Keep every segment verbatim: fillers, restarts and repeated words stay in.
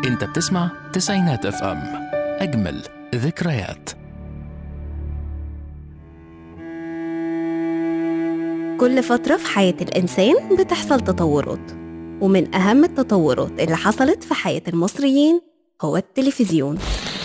انت بتسمع تسعينات اف ام، اجمل ذكريات. كل فترة في حياة الإنسان بتحصل تطورات، ومن أهم التطورات اللي حصلت في حياة المصريين هو التلفزيون.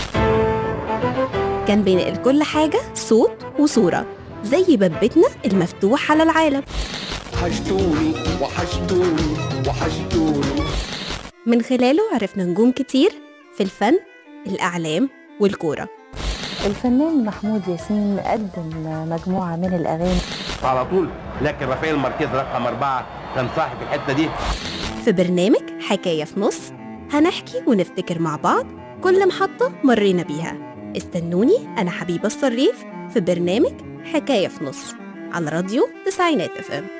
كان بينقل كل حاجة صوت وصورة، زي بابتنا المفتوح على العالم. وحشتوني وحشتوني وحشتوني. من خلاله عرفنا نجوم كتير في الفن، الإعلام والكورة. الفنان محمود ياسين قدم مجموعة من الأغاني على طول، لكن رافائيل ماركيز رقم أربعة كان صاحب الحتة دي. في برنامج حكاية في نص هنحكي ونفتكر مع بعض كل محطة مرينا بيها. استنوني أنا حبيبة الصريف في برنامج حكاية في نص على راديو تسعينات اف ام.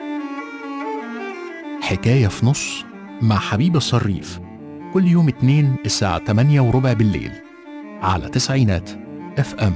حكاية في نص مع حبيبة الصريف، كل يوم اتنين الساعة تمانية وربع بالليل على تسعينات اف ام.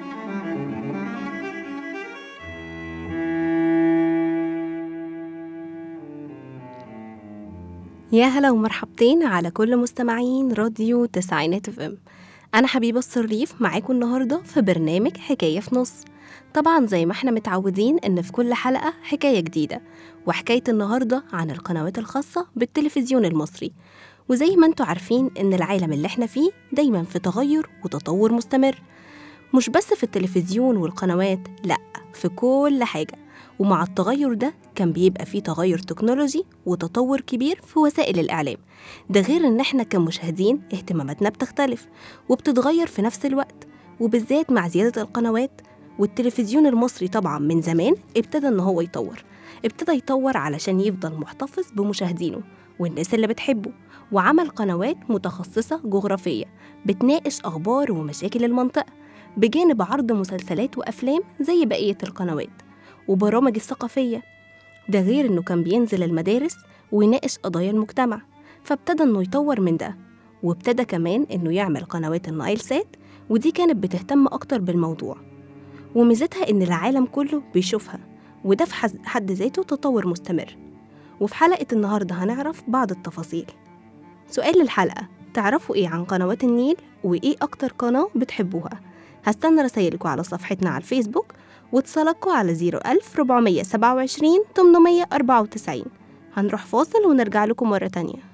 يا هلا ومرحبتين على كل مستمعين راديو تسعينات اف ام. أنا حبيبة الصريف معاكم النهاردة في برنامج حكاية في نص. طبعا زي ما احنا متعودين ان في كل حلقة حكاية جديدة، وحكاية النهاردة عن القنوات الخاصة بالتلفزيون المصري. وزي ما انتوا عارفين ان العالم اللي احنا فيه دايما في تغير وتطور مستمر، مش بس في التلفزيون والقنوات، لأ في كل حاجة. ومع التغير ده كان بيبقى فيه تغير تكنولوجي وتطور كبير في وسائل الإعلام. ده غير ان احنا كمشاهدين اهتماماتنا بتختلف وبتتغير في نفس الوقت، وبالذات مع زيادة القنوات. والتلفزيون المصري طبعا من زمان ابتدى ان هو يطور ابتدى يطور علشان يفضل محتفظ بمشاهدينه والناس اللي بتحبه، وعمل قنوات متخصصة جغرافية بتناقش أخبار ومشاكل المنطقة، بجانب عرض مسلسلات وأفلام زي بقية القنوات وبرامج الثقافية. ده غير انه كان بينزل المدارس ويناقش قضايا المجتمع، فابتدى انه يطور من ده. وابتدى كمان انه يعمل قنوات النايل سات، ودي كانت بتهتم اكتر بالموضوع، وميزتها ان العالم كله بيشوفها، وده في حد ذاته تطور مستمر. وفي حلقة النهاردة هنعرف بعض التفاصيل. سؤال للحلقة: تعرفوا ايه عن قنوات النيل؟ وايه اكتر قناة بتحبوها؟ هستنى رسائلكم على صفحتنا على الفيسبوك، واتصالكوا على زيرو ألف ربعمية سبعة وعشرين تمنمية أربعة وتسعين. هنروح فاصل ونرجع لكم مرة تانية.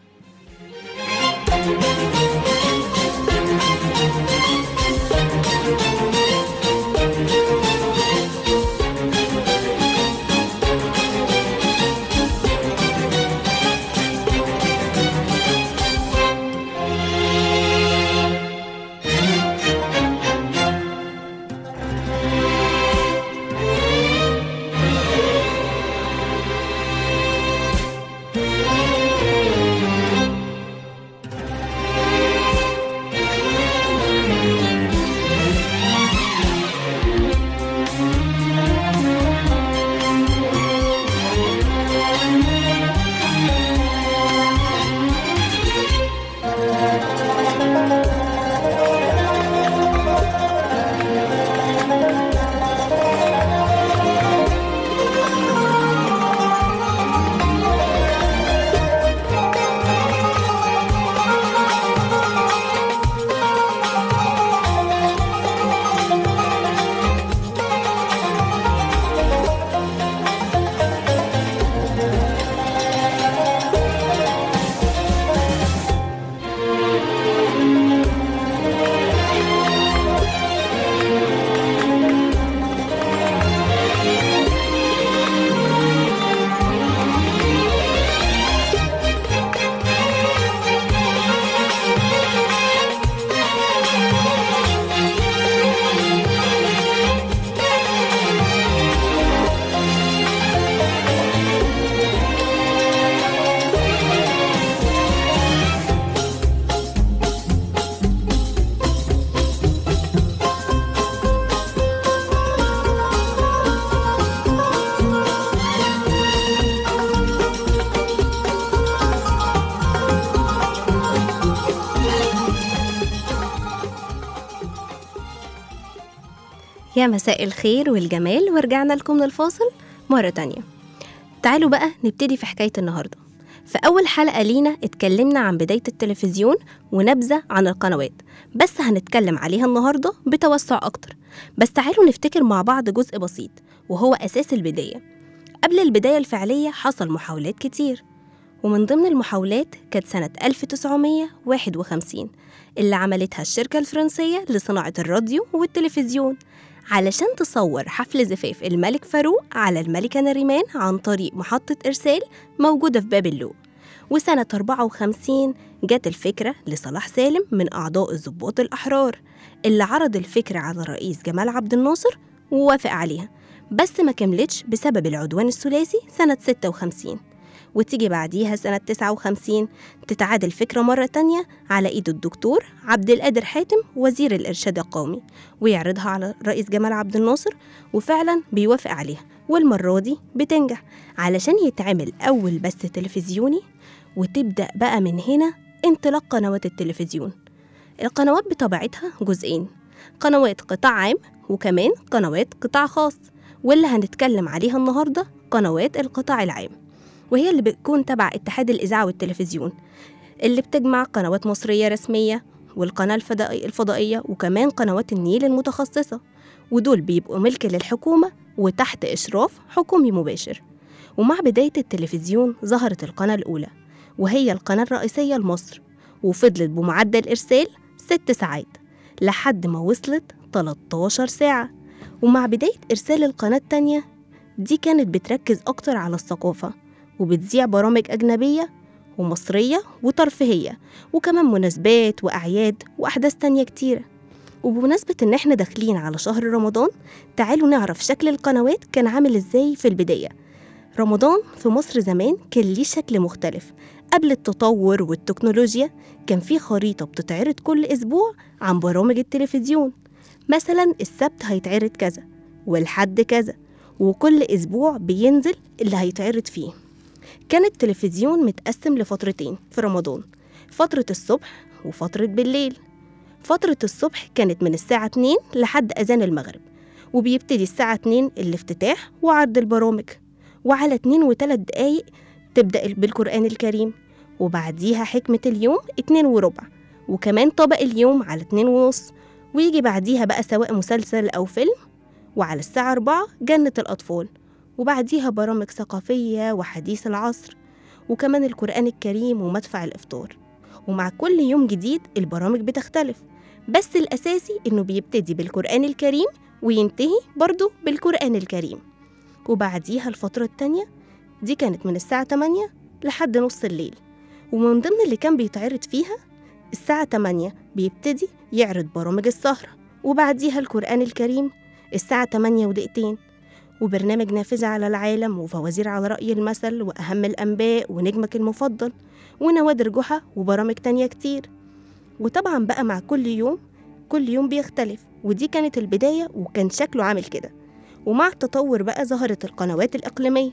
يا مساء الخير والجمال، ورجعنا لكم من الفاصل مرة تانية. تعالوا بقى نبتدي في حكاية النهاردة. في أول حلقة لينا اتكلمنا عن بداية التلفزيون ونبذة عن القنوات، بس هنتكلم عليها النهاردة بتوسع أكتر. بس تعالوا نفتكر مع بعض جزء بسيط وهو أساس البداية. قبل البداية الفعلية حصل محاولات كتير، ومن ضمن المحاولات كانت سنة ألف وتسعمية وواحد وخمسين اللي عملتها الشركة الفرنسية لصناعة الراديو والتلفزيون علشان تصور حفل زفاف الملك فاروق على الملكة نريمان عن طريق محطة إرسال موجودة في باب اللوق. وسنة أربعة وخمسين جت الفكرة لصلاح سالم من أعضاء الضباط الأحرار اللي عرض الفكرة على الرئيس جمال عبد الناصر ووافق عليها، بس ما كملتش بسبب العدوان الثلاثي سنة ستة وخمسين. وتيجي بعديها سنة تسعة وخمسين تتعاد الفكرة مرة تانية على إيد الدكتور عبد القادر حاتم وزير الإرشاد القومي، ويعرضها على الرئيس جمال عبد الناصر وفعلا بيوافق عليها، والمرة دي بتنجح علشان يتعمل أول بث تلفزيوني. وتبدأ بقى من هنا انطلاق قنوات التلفزيون. القنوات بطبيعتها جزئين، قنوات قطاع عام وكمان قنوات قطاع خاص، واللي هنتكلم عليها النهاردة قنوات القطاع العام، وهي اللي بتكون تبع اتحاد الإذاعة والتلفزيون، اللي بتجمع قنوات مصرية رسمية والقناة الفضائية وكمان قنوات النيل المتخصصة، ودول بيبقوا ملك للحكومة وتحت إشراف حكومي مباشر. ومع بداية التلفزيون ظهرت القناة الأولى وهي القناة الرئيسية لمصر، وفضلت بمعدل إرسال ست ساعات لحد ما وصلت تلتاشر ساعة. ومع بداية إرسال القناة التانية دي كانت بتركز أكتر على الثقافة، وبتذيع برامج أجنبية ومصرية وترفيهية وكمان مناسبات وأعياد وأحداث تانية كتيرة. وبمناسبة إن إحنا داخلين على شهر رمضان، تعالوا نعرف شكل القنوات كان عامل إزاي في البداية. رمضان في مصر زمان كان ليه شكل مختلف. قبل التطور والتكنولوجيا كان في خريطة بتتعرض كل أسبوع عن برامج التلفزيون، مثلا السبت هيتعرض كذا والحد كذا، وكل أسبوع بينزل اللي هيتعرض فيه. كان التلفزيون متقسم لفترتين في رمضان، فترة الصبح وفترة بالليل. فترة الصبح كانت من الساعة اتنين لحد أذان المغرب، وبيبتدي الساعة اتنين الافتتاح وعرض البرامج، وعلى اتنين وتلات دقايق تبدأ بالقرآن الكريم، وبعديها حكمة اليوم اتنين وربع، وكمان طبق اليوم على اتنين ونص، ويجي بعديها بقى سواء مسلسل أو فيلم، وعلى الساعة أربعة جنة الأطفال، وبعديها برامج ثقافية وحديث العصر، وكمان القرآن الكريم ومدفع الإفطار. ومع كل يوم جديد البرامج بتختلف، بس الأساسي إنه بيبتدي بالقرآن الكريم وينتهي برضو بالقرآن الكريم. وبعديها الفترة التانية دي كانت من الساعة تمانية لحد نص الليل، ومن ضمن اللي كان بيتعرض فيها الساعة تمانية بيبتدي يعرض برامج السهرة، وبعديها القرآن الكريم الساعة تمانية ودقيقتين، وبرنامج نافذة على العالم وفوازير على رأي المثل وأهم الأنباء ونجمك المفضل ونوادر جحا وبرامج تانية كتير. وطبعا بقى مع كل يوم كل يوم بيختلف، ودي كانت البداية وكان شكله عامل كده. ومع التطور بقى ظهرت القنوات الإقليمية،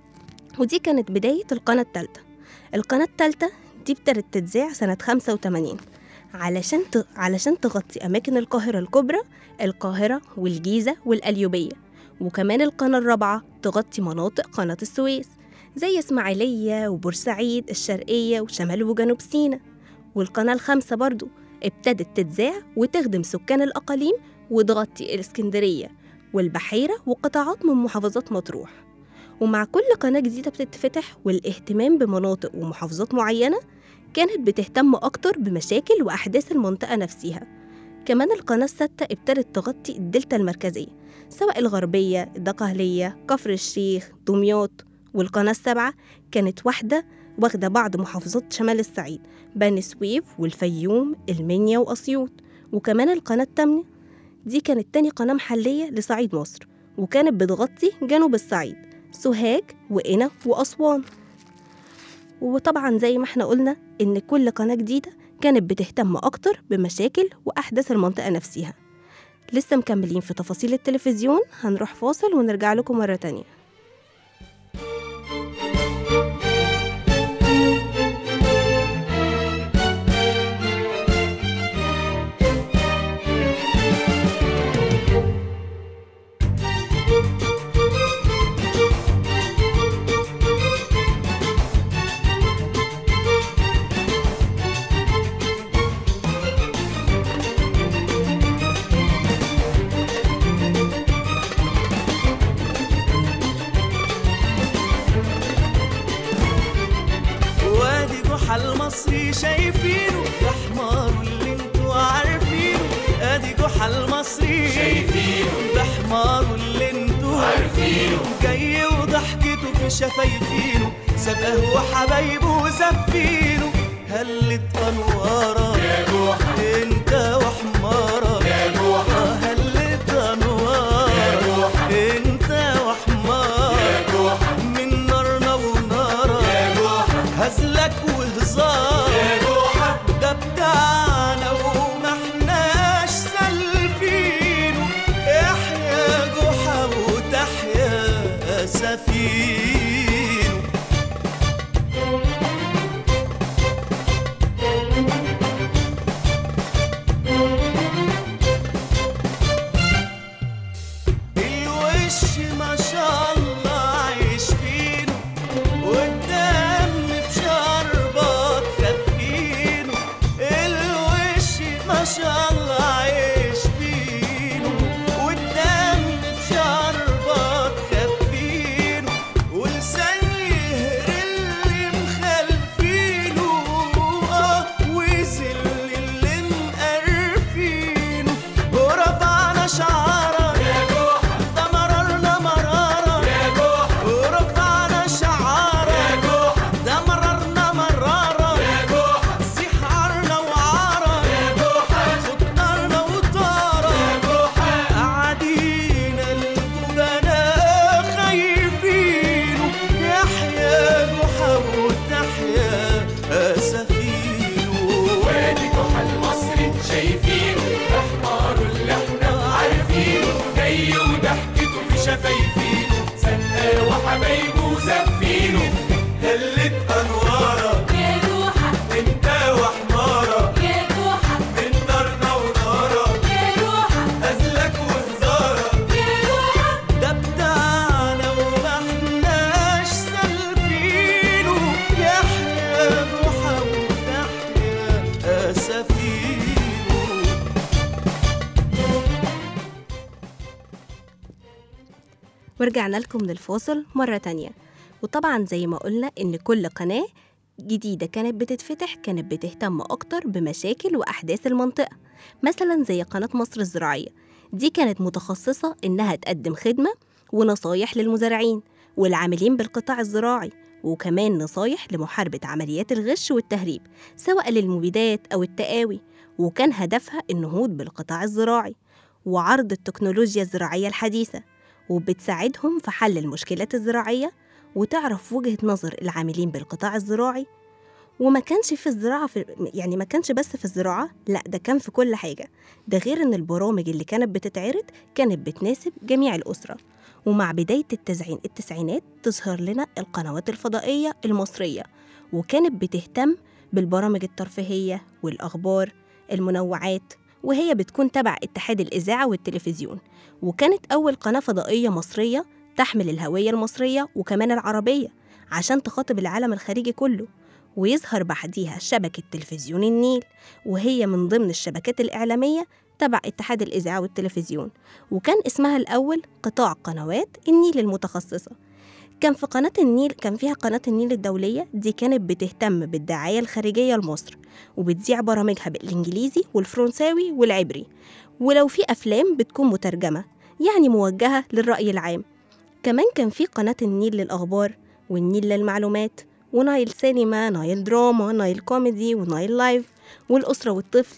ودي كانت بداية القناة التالتة. القناة التالتة دي ابتدت تتذاع سنة خمسة وتمانين علشان ت... علشان تغطي أماكن القاهرة الكبرى، القاهرة والجيزة والقليوبية، وكمان القناة الرابعة تغطي مناطق قناة السويس زي إسماعيلية وبورسعيد الشرقية وشمال وجنوب سيناء. والقناة الخامسة برضو ابتدت تتذاع وتخدم سكان الأقاليم وتغطي الإسكندرية والبحيرة وقطاعات من محافظات مطروح. ومع كل قناة جديدة بتتفتح والاهتمام بمناطق ومحافظات معينة كانت بتهتم أكتر بمشاكل وأحداث المنطقة نفسها. كمان القناة الستة ابتدت تغطي الدلتا المركزية سواء الغربية، الدقهلية، كفر الشيخ، دمياط. والقناة السابعة كانت واحدة واخدة بعض محافظات شمال الصعيد، بني سويف والفيوم، المنيا وأسيوط. وكمان القناة الثامنة دي كانت تاني قناة محلية لصعيد مصر، وكانت بتغطي جنوب الصعيد، سوهاج وقنا وأسوان. وطبعا زي ما احنا قلنا إن كل قناة جديدة كانت بتهتم أكتر بمشاكل وأحداث المنطقة نفسها. لسه مكملين في تفاصيل التلفزيون، هنروح فاصل ونرجع لكم مرة تانية. جحا المصري شايفينه، ده حماره اللي انتوا عارفينه. ادي جحا المصري شايفينه، ده حماره اللي انتوا عارفينه. جاي وضحكته في شفايفينه، ساب قهوة حبايبه وزفينه. هلت انوارك يا جحا انت وحمارك يا جحا، هلت انوارك يا جحا انت وحمارك يا جحا. من نارنا ونارك يا جحا، هزلك وهزار يا جحا. ده بتاعنا وما احناش سالفينه. احيا جحا وتحيا سفينه. ورجعنا لكم من الفاصل مرة تانية. وطبعا زي ما قلنا إن كل قناة جديدة كانت بتتفتح كانت بتهتم أكتر بمشاكل وأحداث المنطقة. مثلا زي قناة مصر الزراعية، دي كانت متخصصة إنها تقدم خدمة ونصايح للمزارعين والعاملين بالقطاع الزراعي، وكمان نصايح لمحاربة عمليات الغش والتهريب سواء للمبيدات أو التقاوي. وكان هدفها النهوض بالقطاع الزراعي وعرض التكنولوجيا الزراعية الحديثة، وبتساعدهم في حل المشكلات الزراعية وتعرف وجهة نظر العاملين بالقطاع الزراعي. وما كانش في الزراعة في يعني ما كانش بس في الزراعة، لا ده كان في كل حاجة. ده غير إن البرامج اللي كانت بتتعرض كانت بتناسب جميع الأسرة. ومع بداية التسعين التسعينات تظهر لنا القنوات الفضائية المصرية، وكانت بتهتم بالبرامج الترفيهية والأخبار المنوعات، وهي بتكون تبع اتحاد الإذاعة والتلفزيون. وكانت أول قناة فضائية مصرية تحمل الهوية المصرية وكمان العربية عشان تخاطب العالم الخارجي كله. ويظهر بعديها شبكة تلفزيون النيل، وهي من ضمن الشبكات الإعلامية تبع اتحاد الإذاعة والتلفزيون، وكان اسمها الأول قطاع قنوات النيل المتخصصة. كان في قناة النيل كان فيها قناة النيل الدولية، دي كانت بتهتم بالدعاية الخارجية لمصر وبتذيع برامجها بالإنجليزي والفرنساوي والعبري، ولو في أفلام بتكون مترجمة يعني موجهة للرأي العام. كمان كان في قناة النيل للأخبار والنيل للمعلومات ونايل سينما، نايل دراما، نايل كوميدي، ونايل لايف، والأسرة والطفل،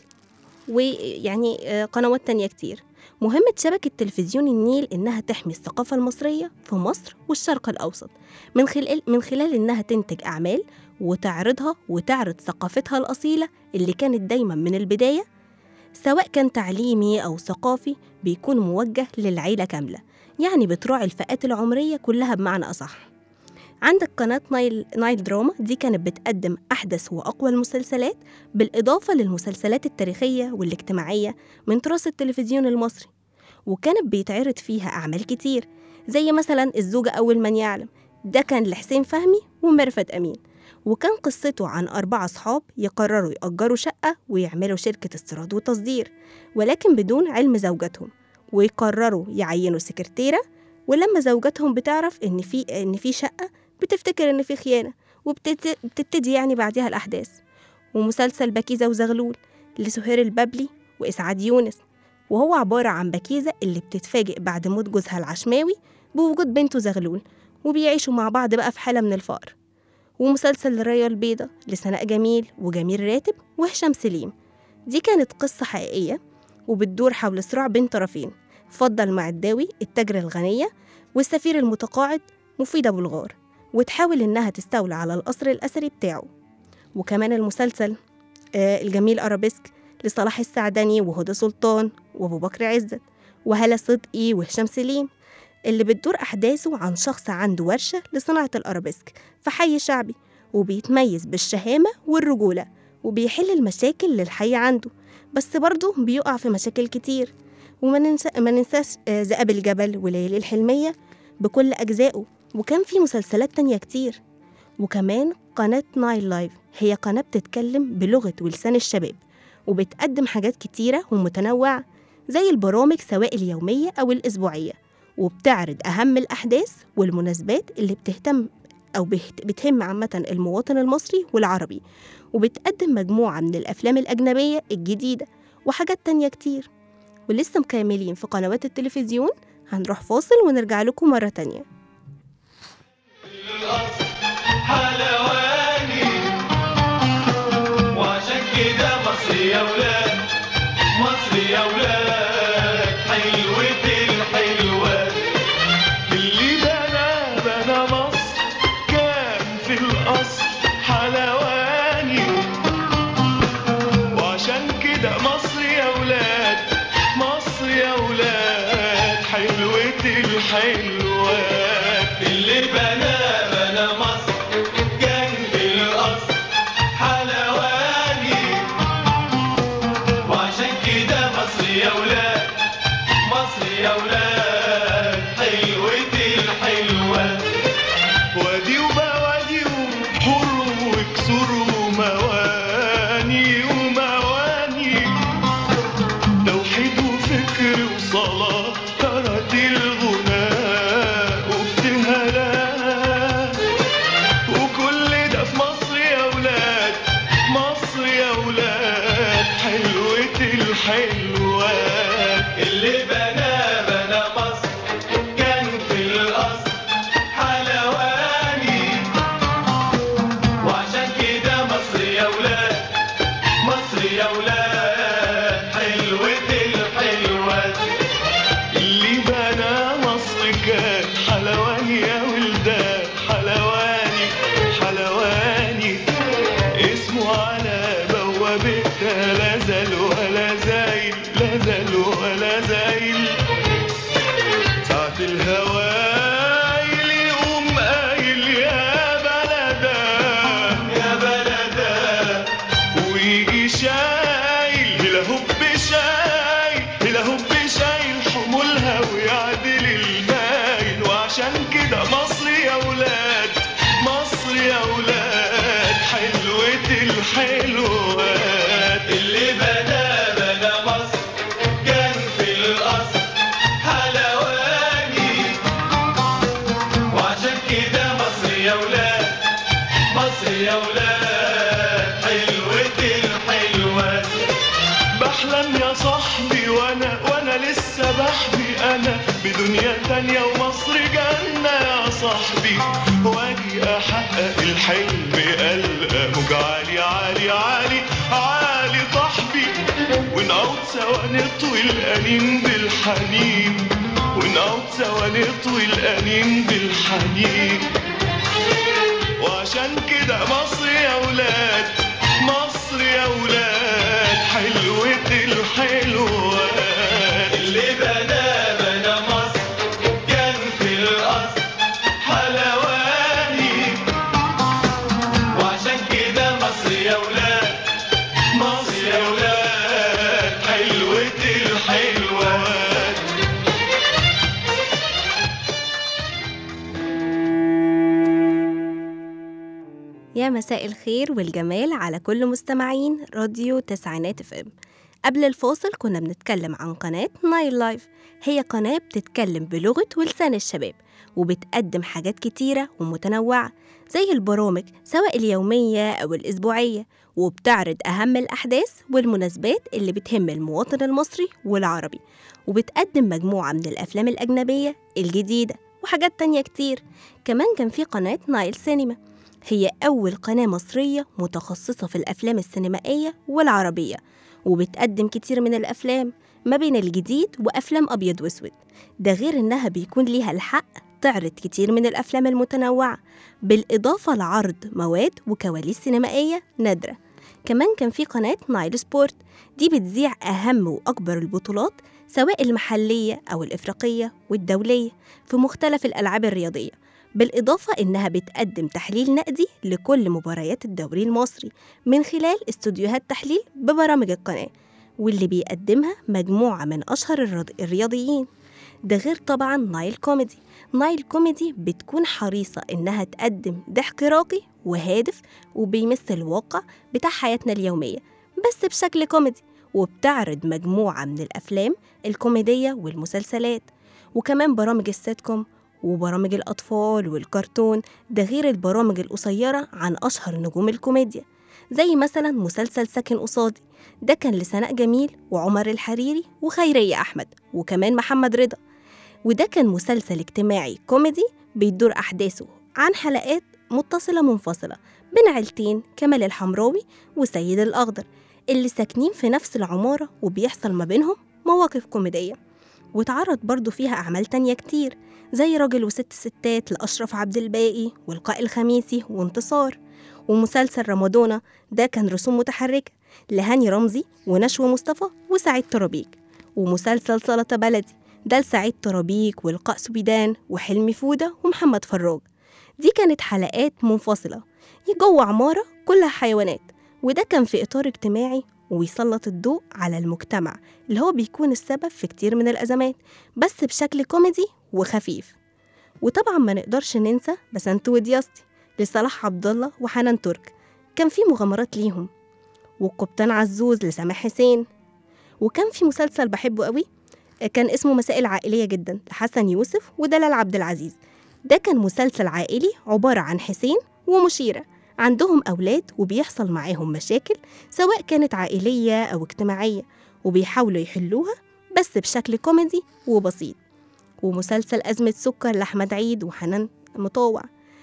ويعني قنوات تانية كتير. مهمة شبكة تلفزيون النيل إنها تحمي الثقافة المصرية في مصر والشرق الأوسط من خلال من خلال إنها تنتج أعمال وتعرضها وتعرض ثقافتها الأصيلة اللي كانت دايما من البداية، سواء كان تعليمي أو ثقافي، بيكون موجه للعيلة كاملة، يعني بتراعي الفئات العمرية كلها بمعنى أصح. عندك قناة نايل, نايل دراما، دي كانت بتقدم أحدث وأقوى المسلسلات بالإضافة للمسلسلات التاريخية والاجتماعية من تراث التلفزيون المصري، وكانت بيتعرض فيها أعمال كتير زي مثلا الزوجة أول من يعلم، ده كان لحسين فهمي وميرفت أمين، وكان قصته عن أربعة صحاب يقرروا يأجروا شقة ويعملوا شركة استيراد وتصدير ولكن بدون علم زوجتهم، ويقرروا يعينوا سكرتيرة، ولما زوجتهم بتعرف إن في إن في شقة بتفتكر إن في خيانة وبتبتدي يعني بعدها الأحداث. ومسلسل بكيزة وزغلول لسهير البابلي وإسعاد يونس، وهو عبارة عن بكيزة اللي بتتفاجئ بعد موت جوزها العشماوي بوجود بنته زغلول، وبيعيشوا مع بعض بقى في حالة من الفقر. ومسلسل الراية البيضة لسناء جميل وجميل راتب وهشام سليم، دي كانت قصة حقيقية وبتدور حول صراع بين طرفين، فضل المعداوي التاجرة الغنية والسفير المتقاعد مفيد أبو الغار، وتحاول إنها تستولى على القصر الأثري بتاعه. وكمان المسلسل آه الجميل أرابيسك لصلاح السعدني وهدى سلطان وأبو بكر عزت وهالة صدقي وهشام سليم، اللي بتدور أحداثه عن شخص عنده ورشة لصناعة الأرابيسك في حي شعبي، وبيتميز بالشهامة والرجولة، وبيحل المشاكل اللي الحي عنده، بس برضه بيقع في مشاكل كتير. وما ننسى ما ننساش ذئاب الجبل وليالي الحلمية بكل أجزائه، وكان في مسلسلات تانية كتير. وكمان قناة نايل لايف هي قناة بتتكلم بلغة ولسان الشباب، وبتقدم حاجات كتيرة ومتنوعة زي البرامج سواء اليومية أو الأسبوعية، وبتعرض أهم الأحداث والمناسبات اللي بتهتم أو بتهم عامة المواطن المصري والعربي، وبتقدم مجموعة من الأفلام الأجنبية الجديدة وحاجات تانية كتير. ولسه مكملين في قنوات التلفزيون، هنروح فاصل ونرجع لكم مرة تانية. حلواني وعشان كده مصري يا ولاد، مصري يا ولاد، حلوة الحلوات اللي بنا بنا مصر كان في الأصل حلواني، وعشان كده مصري يا ولاد، مصر يا ولاد، حلوة الحلوات اللي بنا بنا مصر كان في الأصل حلواني، وعشان كده مصر يا ولاد، مصر يا ولاد، حلوة الحلوات. وادي وبوادي وحر وكسور ومواني ومواني، توحيد وفكر وصلاة طرت الغناء وابتهالات، وكل ده في مصر يا ولاد، مصر يا ولاد، حلوة الحلوات اللي بنا بنا مصر كان في الأصل حلواني، وعشان كده مصر يا ولاد، مصر يا ولاد، حلوة الحلوات اللي بنا مصر كان حلواني يا ولدان، حلواني حلواني اسمه على بوابتها لا زال ولا زايل، لا زال ولا زايل. ساعة الهوايل يقوم قايل يا بلدا يا بلدا، ويجي شايل الهب شايل الهب شايل حمولها ويعدل المايل. وعشان كده مصر يا ولاد، مصر يا ولاد، حلوة الحلوات اللي بنا بنا مصر كان في الأصل حلواني، وعشان كده مصر يا ولاد، مصر يا ولاد، حلوة الحلوات. بحلم يا صاحبي وانا وانا لسه بحبي انا بدنيا تانية ومصر جنة يا صاحبي، واجي احقق الحلم القى موج عالي عالي عالي عالي صاحبي، ونقعد سوا نطوي الانين بالحنين، ونقعد سوا نطوي الانين بالحنين. وعشان كده مصر يا ولاد، مصر يا ولاد، حلوة الحلوات اللي بنا بنا مصر كان في الأصل حلواني، وعشان كده مصر يا ولاد، مصر يا ولاد، حلوة الحلوات. يا مساء الخير والجمال على كل مستمعين راديو تسعينات اف ام. قبل الفاصل كنا بنتكلم عن قناة نايل لايف. هي قناة بتتكلم بلغة ولسان الشباب، وبتقدم حاجات كتيرة ومتنوعة زي البرامج سواء اليومية أو الأسبوعية، وبتعرض أهم الأحداث والمناسبات اللي بتهم المواطن المصري والعربي، وبتقدم مجموعة من الأفلام الأجنبية الجديدة وحاجات تانية كتير. كمان كان في قناة نايل سينما، هي أول قناة مصرية متخصصة في الأفلام السينمائية والعربية، وبتقدم كتير من الأفلام ما بين الجديد وأفلام أبيض وأسود. ده غير إنها بيكون ليها الحق تعرض كتير من الأفلام المتنوعة، بالإضافة لعرض مواد وكواليس سينمائية نادرة. كمان كان في قناة نايل سبورت، دي بتذيع أهم وأكبر البطولات سواء المحلية أو الإفريقية والدولية في مختلف الألعاب الرياضية، بالإضافة إنها بتقدم تحليل نقدي لكل مباريات الدوري المصري من خلال استوديوهات تحليل ببرامج القناة، واللي بيقدمها مجموعة من أشهر الرياضيين. ده غير طبعاً نايل كوميدي. نايل كوميدي بتكون حريصة إنها تقدم ضحك راقي وهادف وبيمثل الواقع بتاع حياتنا اليومية بس بشكل كوميدي، وبتعرض مجموعة من الأفلام الكوميدية والمسلسلات، وكمان برامج السيتكوم وبرامج الأطفال والكرتون. ده غير البرامج القصيرة عن أشهر نجوم الكوميديا زي مثلا مسلسل ساكن قصادي، ده كان لسناء جميل وعمر الحريري وخيرية أحمد وكمان محمد رضا، وده كان مسلسل اجتماعي كوميدي بيدور أحداثه عن حلقات متصلة منفصلة بين عيلتين كمال الحمراوي وسيد الأخضر اللي ساكنين في نفس العمارة وبيحصل ما بينهم مواقف كوميدية. وتعرض برضو فيها أعمال تانية كتير زي راجل وست ستات لأشرف عبد الباقي والقاء الخميسي وانتصار، ومسلسل رمضانة ده كان رسوم متحركة لهاني رمزي ونشوى مصطفى وسعيد ترابيك، ومسلسل سلطة بلدي ده لسعيد ترابيك والقاء سويدان وحلمي فودة ومحمد فراج. دي كانت حلقات منفصلة جوه عمارة كلها حيوانات، وده كان في إطار اجتماعي ويسلط الضوء على المجتمع اللي هو بيكون السبب في كتير من الأزمات بس بشكل كوميدي وخفيف. وطبعا ما نقدرش ننسى بسنت ودياستي لصلاح عبد الله وحنان ترك، كان في مغامرات ليهم، والقبطان عزوز لسامح حسين. وكان في مسلسل بحبه قوي كان اسمه مسائل عائلية جدا لحسن يوسف ودلال عبد العزيز، ده كان مسلسل عائلي عبارة عن حسين ومشيرة عندهم أولاد وبيحصل معاهم مشاكل سواء كانت عائلية أو اجتماعية، وبيحاولوا يحلوها بس بشكل كوميدي وبسيط. ومسلسل أزمة سكر لأحمد عيد وحنان مطاوع،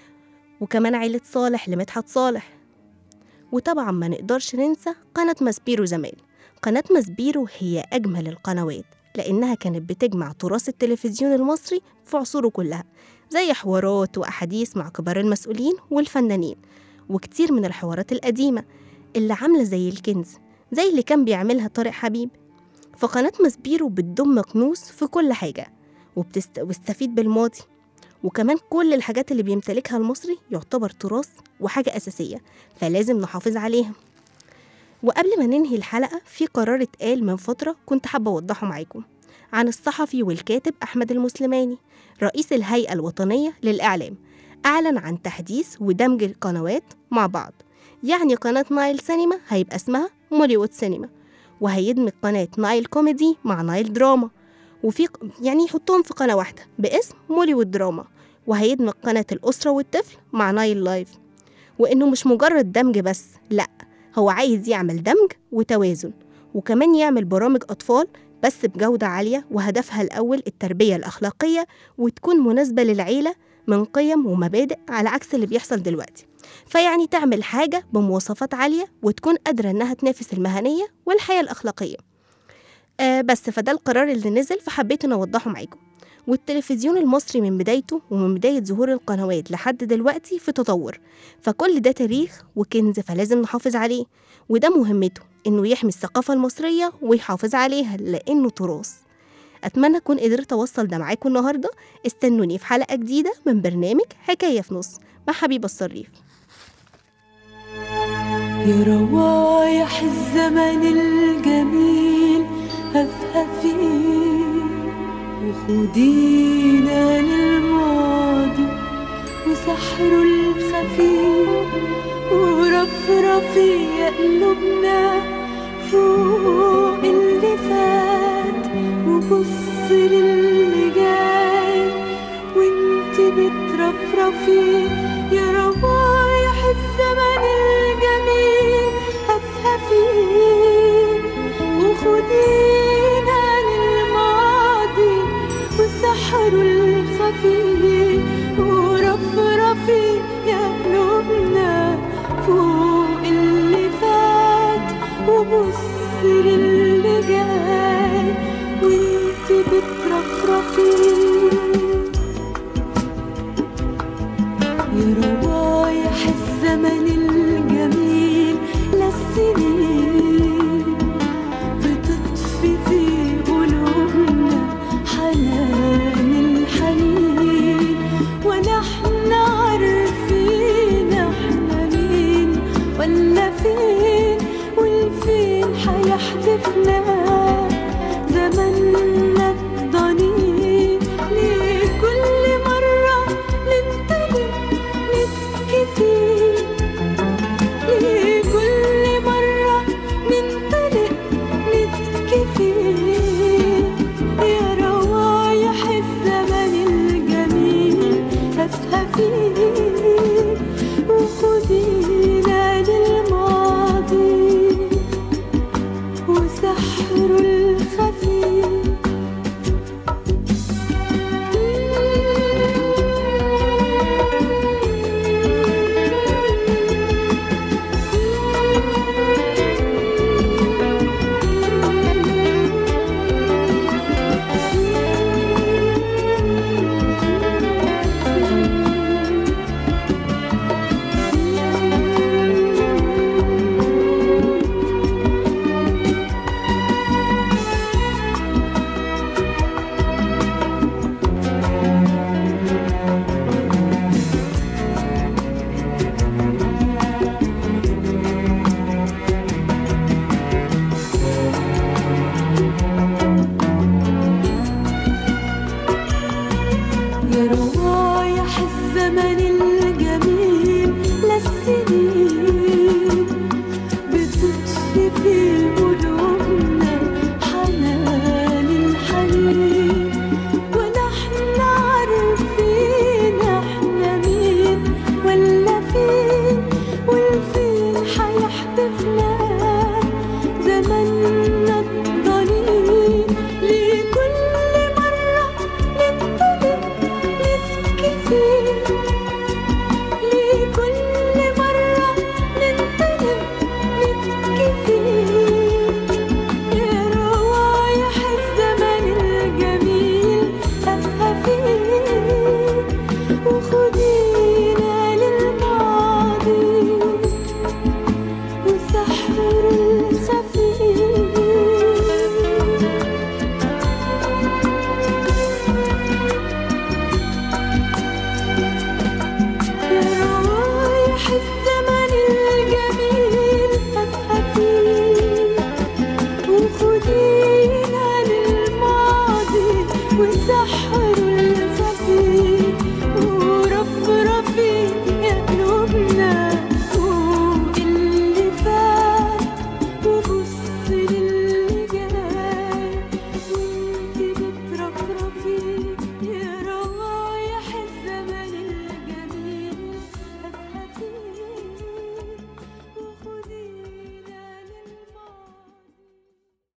وكمان عيلة صالح لمدحت صالح. وطبعا ما نقدرش ننسى قناة ماسبيرو زمان. قناة ماسبيرو هي أجمل القنوات لأنها كانت بتجمع تراث التلفزيون المصري في عصوره كلها زي حوارات وأحاديث مع كبار المسؤولين والفنانين، وكتير من الحوارات القديمة اللي عاملة زي الكنز زي اللي كان بيعملها طارق حبيب. فقناة ماسبيرو بتضم كنوز في كل حاجة وبتستفيد بالماضي، وكمان كل الحاجات اللي بيمتلكها المصري يعتبر تراث وحاجة أساسية فلازم نحافظ عليها. وقبل ما ننهي الحلقة في قرار اتقال من فترة كنت حابة أوضحه معاكم عن الصحفي والكاتب أحمد المسلماني رئيس الهيئة الوطنية للإعلام. أعلن عن تحديث ودمج القنوات مع بعض، يعني قناة نايل سينما هيبقى اسمها موليوود سينما، وهيدمج قناة نايل كوميدي مع نايل دراما، وفي يعني يحطهم في قناة واحدة باسم موليوود دراما، وهيدمج قناة الأسرة والطفل مع نايل لايف. وإنه مش مجرد دمج بس، لأ، هو عايز يعمل دمج وتوازن، وكمان يعمل برامج أطفال بس بجودة عالية وهدفها الأول التربية الأخلاقية وتكون مناسبة للعيلة من قيم ومبادئ على عكس اللي بيحصل دلوقتي. فيعني تعمل حاجة بمواصفات عالية وتكون قادرة إنها تنافس المهنية والحياة الأخلاقية. آه بس فده القرار اللي نزل فحبيت أن أوضحه معاكم. والتلفزيون المصري من بدايته ومن بداية ظهور القنوات لحد دلوقتي في تطور، فكل ده تاريخ وكنز فلازم نحافظ عليه، وده مهمته إنه يحمي الثقافة المصرية ويحافظ عليها لأنه تراث. أتمنى أكون قدرت أوصل ده معاكم النهاردة. استنوني في حلقة جديدة من برنامج حكاية في نص مع حبيبة الصريف. يا روايح الزمن الجميل هفهفي وخدينا للماضي وسحره الخفي ورفرفي قلوبنا فوق اللي فات وبص للي جاي، وانت بترفرفي يا روايح الزمن الجميل هفهفي وخدينا للماضي وسحره الخفي، ورفرفي يا قلوبنا فوق اللي فات وبص للي جاي، وانت بترفرفي يا روايح الزمن الجميل للسنين بتطفي في قلوبنا حنان الحنين، ونحن عارفين احنا مين ولا فين والفين حيحدفنا زمن